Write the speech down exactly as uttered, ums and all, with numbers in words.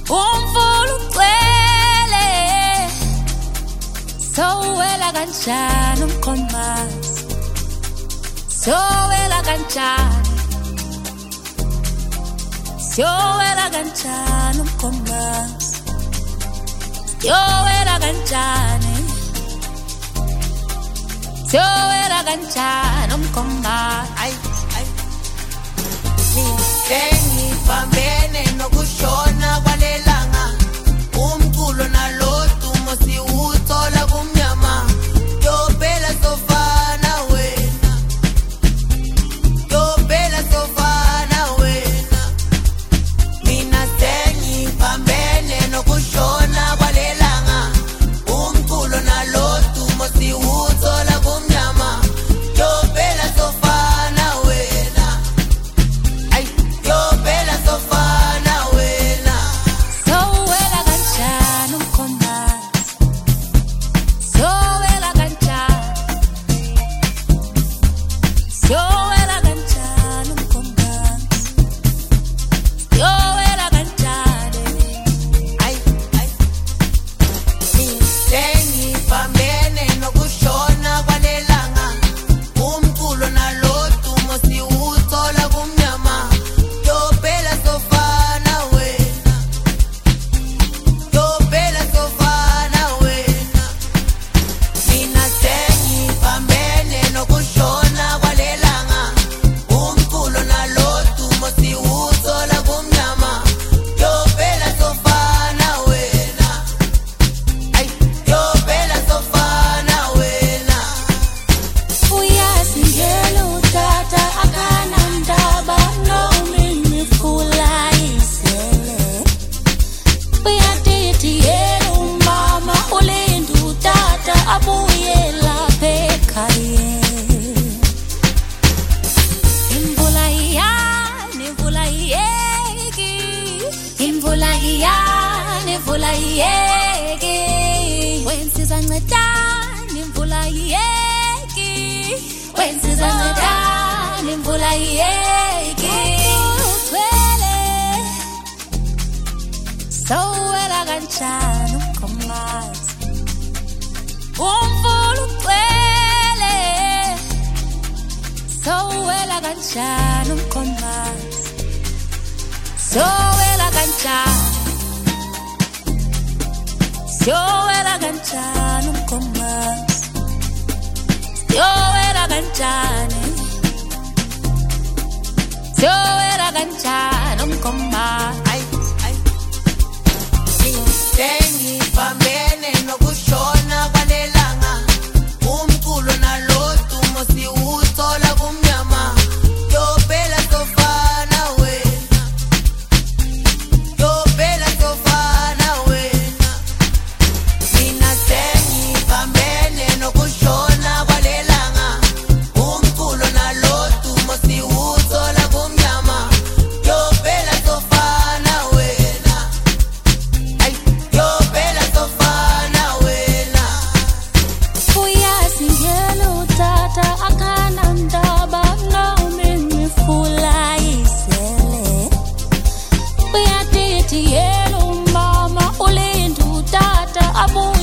umfulu ugcwele sowela kanjani umkhomazi sowela kanjani sowela kanjani umkhomazi sowela kanjani sowela kanjani umkhomazi ay ay Sengibambene nokushona kwalelanga umculo nalotu mosiwuthola kumnyama yobela sofana wena yobela sofana wena mina sengibambene nokushona kwalelanga umculo nalotu mosiwuthola kumnyama yobela sofana wena ay yobela sofana wena sowela kanjani umkhomazi sowela kanjani sowela kanjani umkhomazi sowela kanjani ay ay sengibambene nokushona kwalelanga umculo nalotu mosiwuthola kumnyama yobela sofana wena yobela sofana wena mina sengibambene nokushona kwalelanga umculo nalotu mosiwuthola kumnyama yobela sofana wena ay yobela sofana wena uyazi ngelo utata akana ndaba nomimi fulayisele uyatithi yena umama ulinda utata abuye lapha ekhaya imvula iyana imvula iyeki imvula iyana imvula iyeki wensiza ncedani imvula iyeki wensiza ncedani imvula iyeki ugcwele sowela kanjani umkhomazi umfulu ugcwele sowela kanjani umkhomazi sowela kanjani sowela kanjani umkhomazi sowela kanjani sowela kanjani umkhomazi ay ay sengibambene nokushona kwalelanga umculo nalotu mosiwuthola kumnyama yobela sofana wena yobela sofana wena mina sengibambene nokushona kwalelanga umculo nalotu mosiwuthola kumnyama yobela sofana wena ay yobela sofana wena uyazi ngelo utata akana ndaba nomimi fulayisele uyatithi yena umama ulinda utata abuye